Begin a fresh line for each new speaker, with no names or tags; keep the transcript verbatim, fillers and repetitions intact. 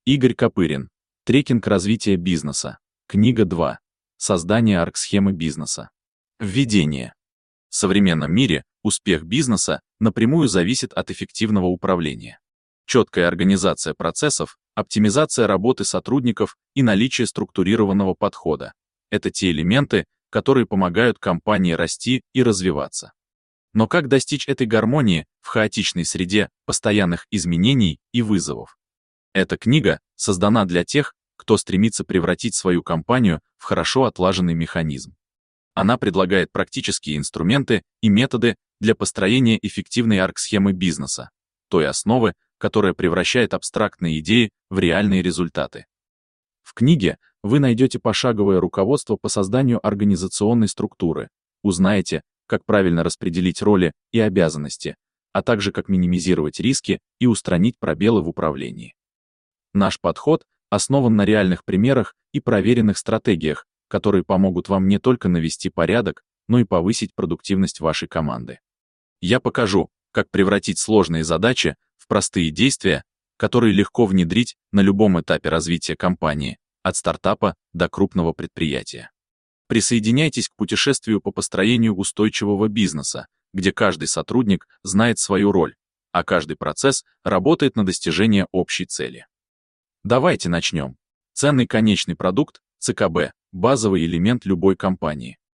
Игорь Копырин. Трекинг развития бизнеса. Книга два. Создание арк-схемы бизнеса. Введение. В современном мире успех бизнеса напрямую зависит от эффективного управления. Четкая организация процессов, оптимизация работы сотрудников и наличие структурированного подхода – это те элементы, которые помогают компании расти и развиваться. Но как достичь этой гармонии в хаотичной среде постоянных изменений и вызовов? Эта книга создана для тех, кто стремится превратить свою компанию в хорошо отлаженный механизм. Она предлагает практические инструменты и методы для построения эффективной арк-схемы бизнеса, той основы, которая превращает абстрактные идеи в реальные результаты. В книге вы найдете пошаговое руководство по созданию организационной структуры, узнаете, как правильно распределить роли и обязанности, а также как минимизировать риски и устранить пробелы в управлении. Наш подход основан на реальных примерах и проверенных стратегиях, которые помогут вам не только навести порядок, но и повысить продуктивность вашей команды. Я покажу, как превратить сложные задачи в простые действия, которые легко внедрить на любом этапе развития компании, от стартапа до крупного предприятия. Присоединяйтесь к путешествию по построению устойчивого бизнеса, где каждый сотрудник знает свою роль, а каждый процесс работает на достижение общей цели. Давайте начнем. Ценный конечный продукт, ЦКБ, базовый элемент любой компании.